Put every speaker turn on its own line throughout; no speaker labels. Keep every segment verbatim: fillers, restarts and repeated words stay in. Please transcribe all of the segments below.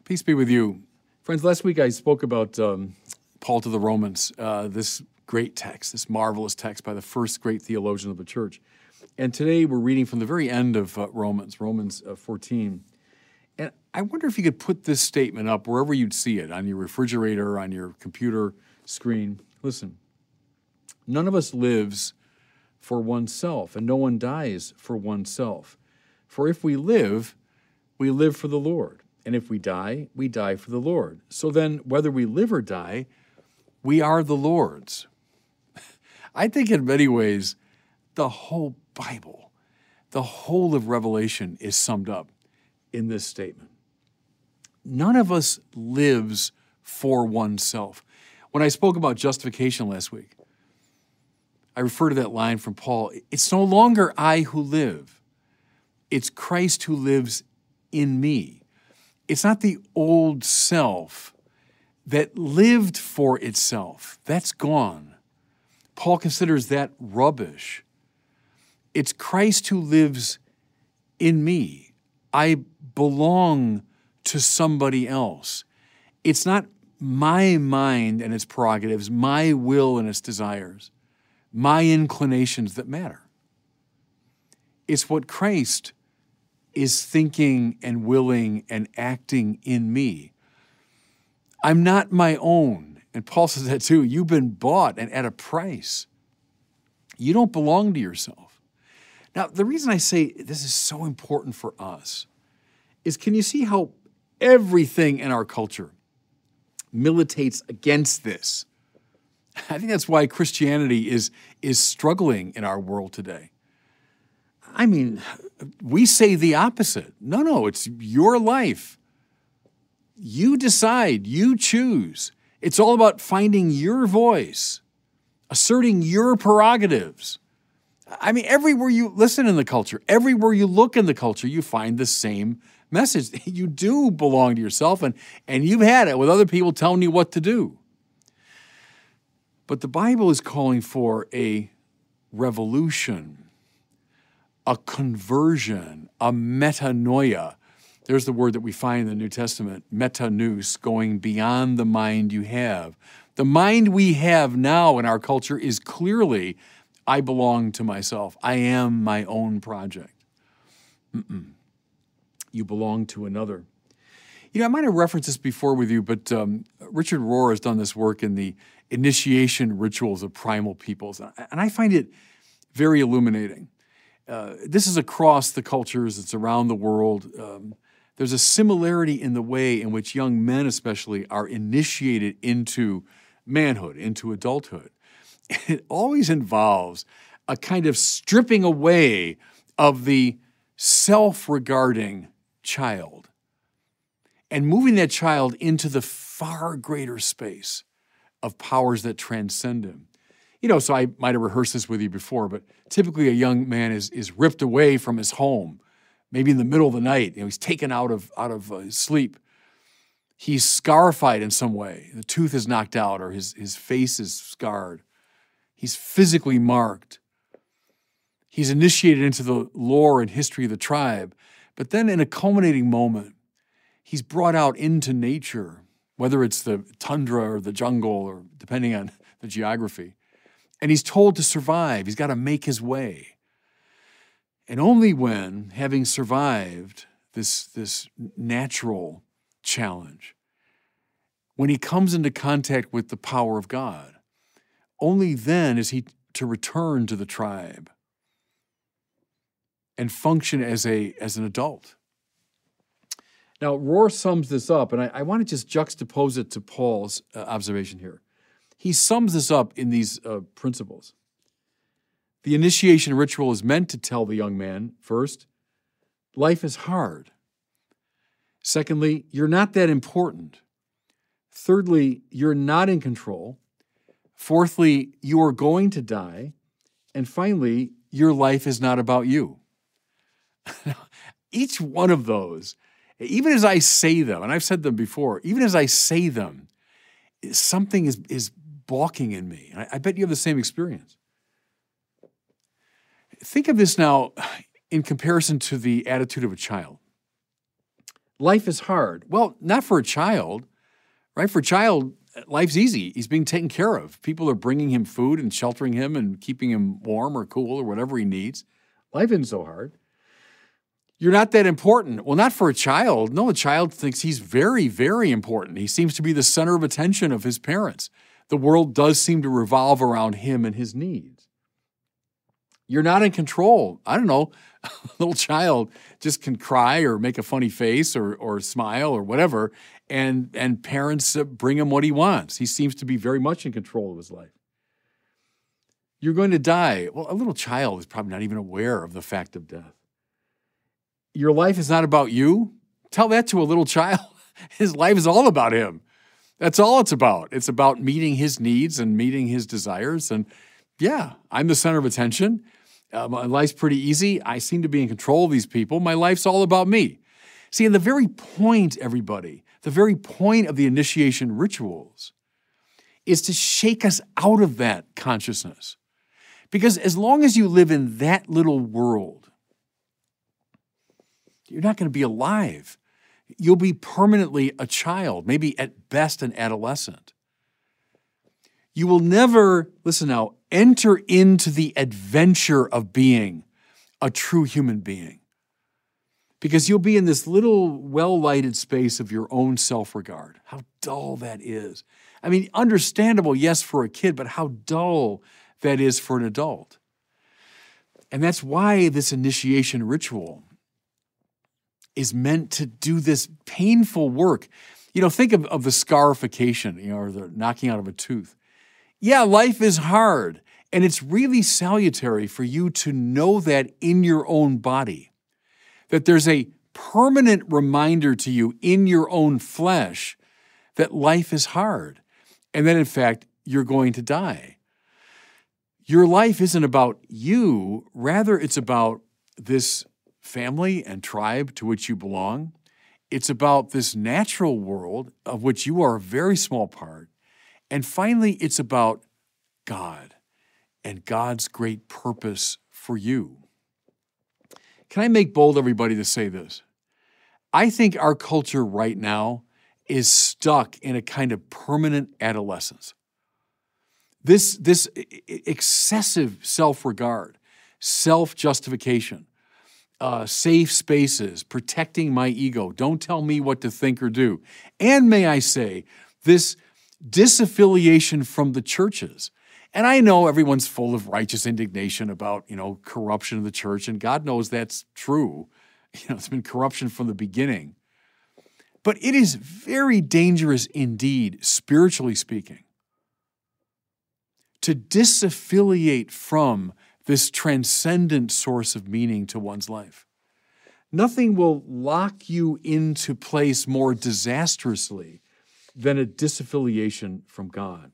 Peace be with you. Friends, last week I spoke about um, Paul to the Romans, uh, this great text, this marvelous text by the first great theologian of the church. And today we're reading from the very end of uh, Romans, Romans uh, fourteen. And I wonder if you could put this statement up wherever you'd see it, on your refrigerator, on your computer screen. Listen, none of us lives for oneself, and no one dies for oneself. For if we live, we live for the Lord. And if we die, we die for the Lord. So then, whether we live or die, we are the Lord's. I think in many ways, the whole Bible, the whole of Revelation is summed up in this statement. None of us lives for oneself. When I spoke about justification last week, I refer to that line from Paul. It's no longer I who live. It's Christ who lives in me. It's not the old self that lived for itself. That's gone. Paul considers that rubbish. It's Christ who lives in me. I belong to somebody else. It's not my mind and its prerogatives, my will and its desires, my inclinations that matter. It's what Christ is thinking and willing and acting in me. I'm not my own. And Paul says that too. You've been bought and at a price. You don't belong to yourself. Now, the reason I say this is so important for us is, can you see how everything in our culture militates against this? I think that's why Christianity is, is struggling in our world today. I mean, we say the opposite. No, no, it's your life. You decide, you choose. It's all about finding your voice, asserting your prerogatives. I mean, everywhere you listen in the culture, everywhere you look in the culture, you find the same message. You do belong to yourself, and, and you've had it with other people telling you what to do. But the Bible is calling for a revolution, a conversion, a metanoia. There's the word that we find in the New Testament, metanous, going beyond the mind you have. The mind we have now in our culture is clearly, I belong to myself. I am my own project. Mm-mm. You belong to another. You know, I might have referenced this before with you, but um, Richard Rohr has done this work in the initiation rituals of primal peoples, and I find it very illuminating. Uh, this is across the cultures. It's around the world. Um, there's a similarity in the way in which young men especially are initiated into manhood, into adulthood. It always involves a kind of stripping away of the self-regarding child and moving that child into the far greater space of powers that transcend him. You know, so I might have rehearsed this with you before, but typically a young man is is ripped away from his home, maybe in the middle of the night. You know, he's taken out of out of uh, his sleep. He's scarified in some way. The tooth is knocked out, or his his face is scarred. He's physically marked. He's initiated into the lore and history of the tribe, but then in a culminating moment, he's brought out into nature, whether it's the tundra or the jungle, or depending on the geography. And he's told to survive. He's got to make his way. And only when, having survived this, this natural challenge, when he comes into contact with the power of God, only then is he to return to the tribe and function as, a, as an adult. Now, Rohr sums this up, and I, I want to just juxtapose it to Paul's uh, observation here. He sums this up in these uh, principles. The initiation ritual is meant to tell the young man, first, life is hard. Secondly, you're not that important. Thirdly, you're not in control. Fourthly, you are going to die. And finally, your life is not about you. Each one of those, even as I say them, and I've said them before, even as I say them, something is, is balking in me. And I, I bet you have the same experience. Think of this now in comparison to the attitude of a child. Life is hard. Well, not for a child, right? For a child, life's easy. He's being taken care of. People are bringing him food and sheltering him and keeping him warm or cool or whatever he needs. Life isn't so hard. You're not that important. Well, not for a child. No, the child thinks he's very, very important. He seems to be the center of attention of his parents. The world does seem to revolve around him and his needs. You're not in control. I don't know. A little child just can cry or make a funny face or, or smile or whatever, and, and parents bring him what he wants. He seems to be very much in control of his life. You're going to die. Well, a little child is probably not even aware of the fact of death. Your life is not about you. Tell that to a little child. His life is all about him. That's all it's about. It's about meeting his needs and meeting his desires. And yeah, I'm the center of attention. Uh, my life's pretty easy. I seem to be in control of these people. My life's all about me. See, and the very point, everybody, the very point of the initiation rituals is to shake us out of that consciousness. Because as long as you live in that little world, you're not going to be alive. You'll be permanently a child, maybe at best an adolescent. You will never, listen now, enter into the adventure of being a true human being. Because you'll be in this little well-lighted space of your own self-regard. How dull that is. I mean, understandable, yes, for a kid, but how dull that is for an adult. And that's why this initiation ritual is meant to do this painful work. You know, think of, of the scarification, you know, or the knocking out of a tooth. Yeah, life is hard, and it's really salutary for you to know that in your own body, that there's a permanent reminder to you in your own flesh that life is hard, and that, in fact, you're going to die. Your life isn't about you, rather it's about this family and tribe to which you belong. It's about this natural world of which you are a very small part. And finally, it's about God and God's great purpose for you. Can I make bold, everybody, to say this? I think our culture right now is stuck in a kind of permanent adolescence. This, this excessive self-regard, self-justification, Uh, safe spaces, protecting my ego. Don't tell me what to think or do. And may I say, this disaffiliation from the churches. And I know everyone's full of righteous indignation about, you know, corruption of the church, and God knows that's true. You know, it's been corruption from the beginning. But it is very dangerous indeed, spiritually speaking, to disaffiliate from this transcendent source of meaning to one's life. Nothing will lock you into place more disastrously than a disaffiliation from God.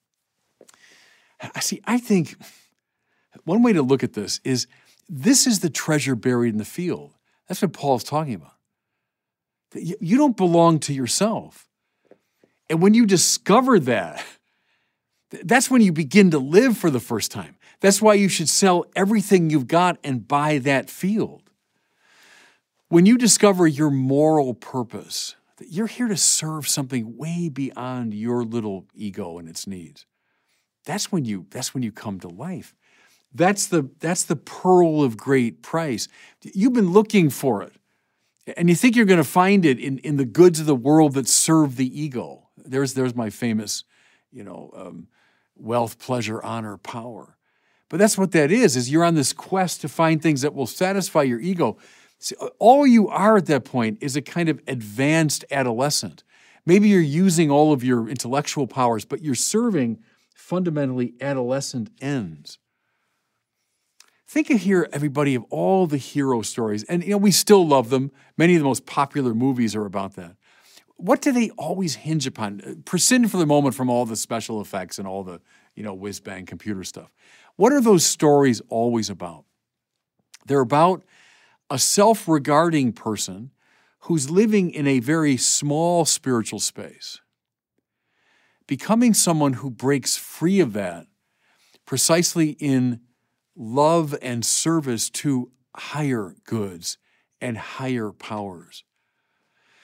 See, I think one way to look at this is this is the treasure buried in the field. That's what Paul's talking about. You don't belong to yourself. And when you discover that, that's when you begin to live for the first time. That's why you should sell everything you've got and buy that field. When you discover your moral purpose, that you're here to serve something way beyond your little ego and its needs, that's when you, that's when you come to life. That's the, that's the pearl of great price. You've been looking for it, and you think you're going to find it in, in the goods of the world that serve the ego. There's, there's my famous, you know, um, wealth, pleasure, honor, power. But that's what that is, is you're on this quest to find things that will satisfy your ego. See, all you are at that point is a kind of advanced adolescent. Maybe you're using all of your intellectual powers, but you're serving fundamentally adolescent ends. Think of here, everybody, of all the hero stories, and you know we still love them. Many of the most popular movies are about that. What do they always hinge upon? Prescind for the moment from all the special effects and all the, you know, whiz-bang computer stuff. What are those stories always about? They're about a self-regarding person who's living in a very small spiritual space, becoming someone who breaks free of that precisely in love and service to higher goods and higher powers.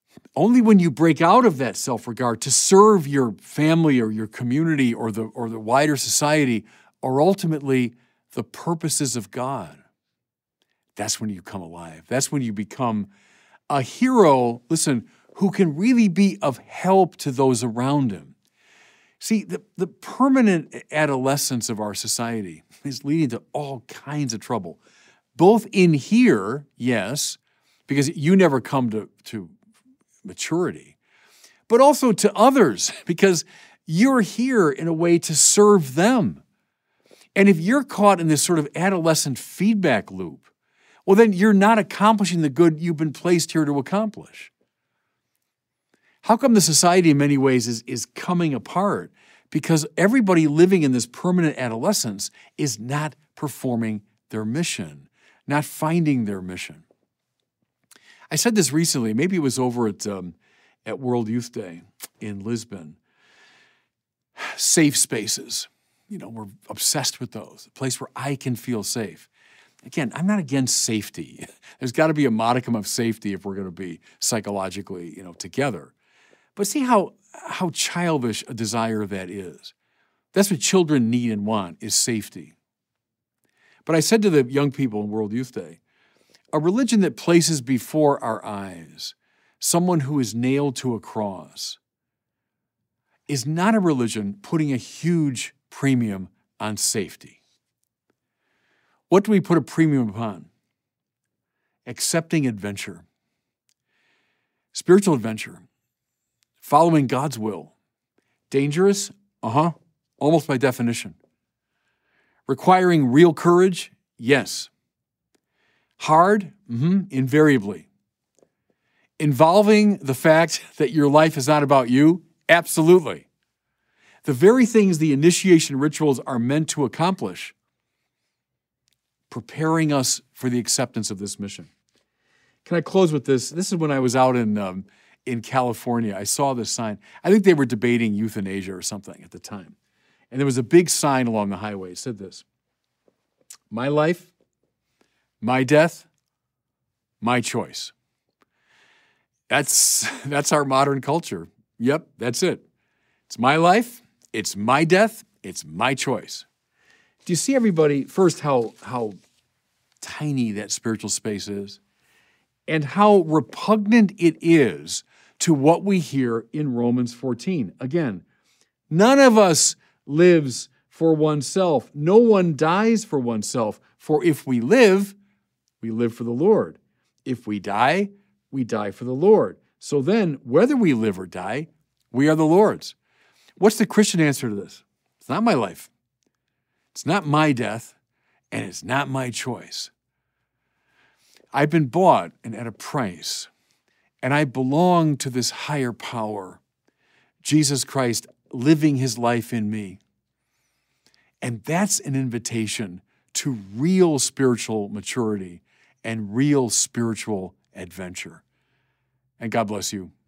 Only when you break out of that self-regard to serve your family or your community or the, or the wider society or ultimately the purposes of God, that's when you come alive. That's when you become a hero, listen, who can really be of help to those around him. See, the, the permanent adolescence of our society is leading to all kinds of trouble, both in here, yes, because you never come to, to maturity, but also to others, because you're here in a way to serve them. And if you're caught in this sort of adolescent feedback loop, well, then you're not accomplishing the good you've been placed here to accomplish. How come the society in many ways is, is coming apart? Because everybody living in this permanent adolescence is not performing their mission, not finding their mission. I said this recently, maybe it was over at, um, at World Youth Day in Lisbon. Safe spaces. You know, we're obsessed with those, a place where I can feel safe. Again, I'm not against safety. There's got to be a modicum of safety if we're going to be psychologically, you know, together. But see how, how childish a desire that is. That's what children need and want, is safety. But I said to the young people in World Youth Day, a religion that places before our eyes someone who is nailed to a cross is not a religion putting a huge premium on safety. What do we put a premium upon? Accepting adventure. Spiritual adventure. Following God's will. Dangerous? Uh-huh. Almost by definition. Requiring real courage? Yes. Hard? Mm-hmm. Invariably. Involving the fact that your life is not about you? Absolutely. The very things the initiation rituals are meant to accomplish, preparing us for the acceptance of this mission. Can I close with this? This is when I was out in um, in California. I saw this sign. I think they were debating euthanasia or something at the time. And there was a big sign along the highway. It said this: my life, my death, my choice. That's, that's our modern culture. Yep, that's it. It's my life, it's my death, it's my choice. Do you see, everybody, first how, how tiny that spiritual space is and how repugnant it is to what we hear in Romans fourteen? Again, none of us lives for oneself. No one dies for oneself. For if we live, we live for the Lord. If we die, we die for the Lord. So then, whether we live or die, we are the Lord's. What's the Christian answer to this? It's not my life. It's not my death, and it's not my choice. I've been bought and at a price, and I belong to this higher power, Jesus Christ living his life in me. And that's an invitation to real spiritual maturity and real spiritual adventure. And God bless you.